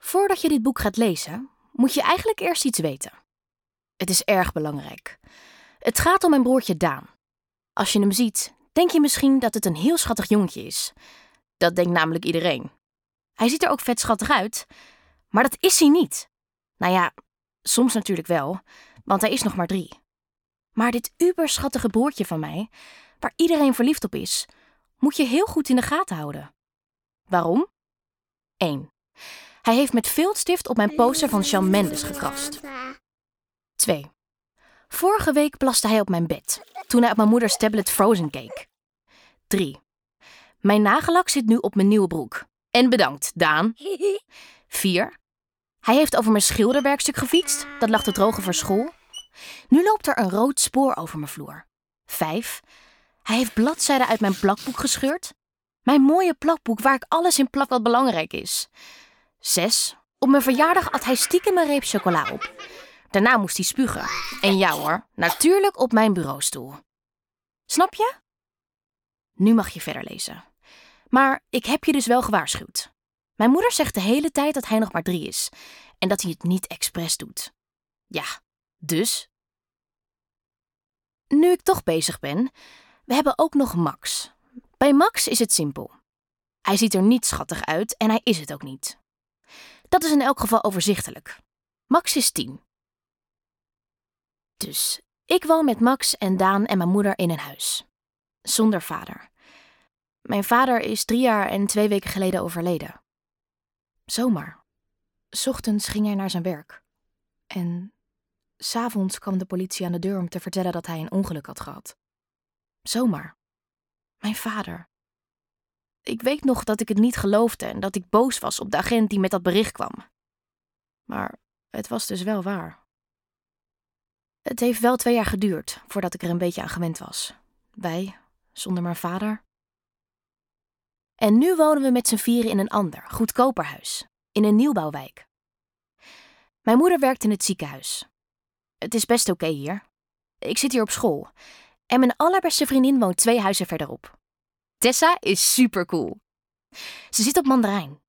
Voordat je dit boek gaat lezen, moet je eigenlijk eerst iets weten. Het is erg belangrijk. Het gaat om mijn broertje Daan. Als je hem ziet, denk je misschien dat het een heel schattig jongetje is. Dat denkt namelijk iedereen. Hij ziet er ook vet schattig uit, maar dat is hij niet. Nou ja, soms natuurlijk wel, want hij is nog maar 3. Maar dit uberschattige broertje van mij, waar iedereen verliefd op is, moet je heel goed in de gaten houden. Waarom? 1. Hij heeft met viltstift op mijn poster van Shawn Mendes gekrast. 2. Vorige week plaste hij op mijn bed, toen hij op mijn moeders tablet Frozen keek. 3. Mijn nagellak zit nu op mijn nieuwe broek. En bedankt, Daan. 4. Hij heeft over mijn schilderwerkstuk gefietst, dat lag te drogen voor school. Nu loopt er een rood spoor over mijn vloer. 5. Hij heeft bladzijden uit mijn plakboek gescheurd. Mijn mooie plakboek waar ik alles in plak wat belangrijk is. 6. Op mijn verjaardag at hij stiekem een reep chocola op. Daarna moest hij spugen. En ja hoor, natuurlijk op mijn bureaustoel. Snap je? Nu mag je verder lezen. Maar ik heb je dus wel gewaarschuwd. Mijn moeder zegt de hele tijd dat hij nog maar 3 is. En dat hij het niet expres doet. Ja, dus. Nu ik toch bezig ben, we hebben ook nog Max. Bij Max is het simpel. Hij ziet er niet schattig uit en hij is het ook niet. Dat is in elk geval overzichtelijk. Max is 10. Dus ik woon met Max en Daan en mijn moeder in een huis. Zonder vader. Mijn vader is 3 jaar en 2 weken geleden overleden. Zomaar. 's Ochtends ging hij naar zijn werk. En 's avonds kwam de politie aan de deur om te vertellen dat hij een ongeluk had gehad. Zomaar. Mijn vader. Ik weet nog dat ik het niet geloofde en dat ik boos was op de agent die met dat bericht kwam. Maar het was dus wel waar. Het heeft wel 2 jaar geduurd voordat ik er een beetje aan gewend was. Wij, zonder mijn vader. En nu wonen we met z'n 4 in een ander, goedkoper huis. In een nieuwbouwwijk. Mijn moeder werkt in het ziekenhuis. Het is best oké hier. Ik zit hier op school. En mijn allerbeste vriendin woont 2 huizen verderop. Tessa is supercool. Ze zit op Mandarijn.